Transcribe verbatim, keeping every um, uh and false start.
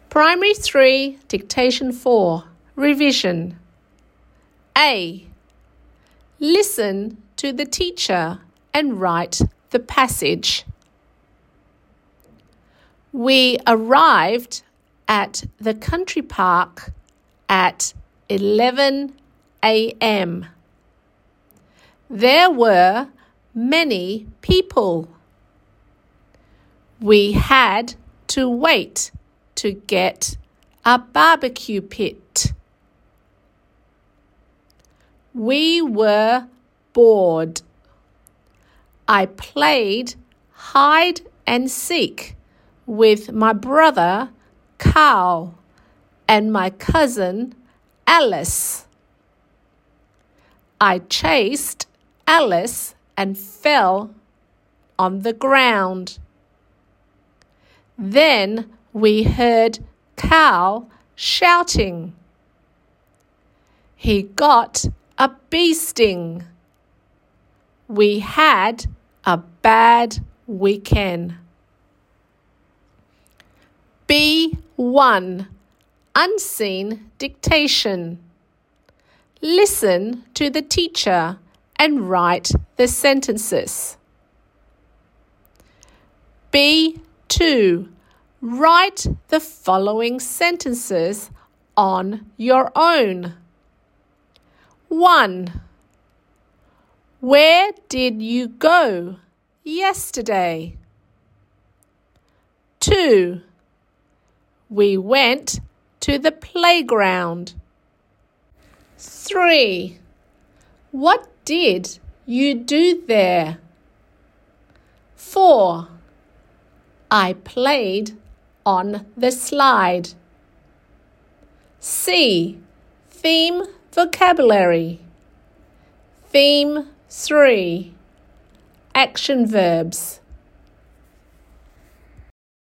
Primary three, Dictation four, Revision. A. Listen to the teacher and write the passage. We arrived at the country park at eleven a m There were many people. We had to wait to get a barbecue pit. We were bored. I played hide and seek with my brother Carl and my cousin Alice. I chased Alice and fell on the ground. Then we heard Carl shouting. He got a bee sting. We had a bad weekend. B one. Unseen dictation. Listen to the teacher and write the sentences. B two. Write the following sentences on your own. one. Where did you go yesterday? two. We went to the playground. three. What did you do there? four. I played on the slide. C. Theme vocabulary. Theme three. Action verbs.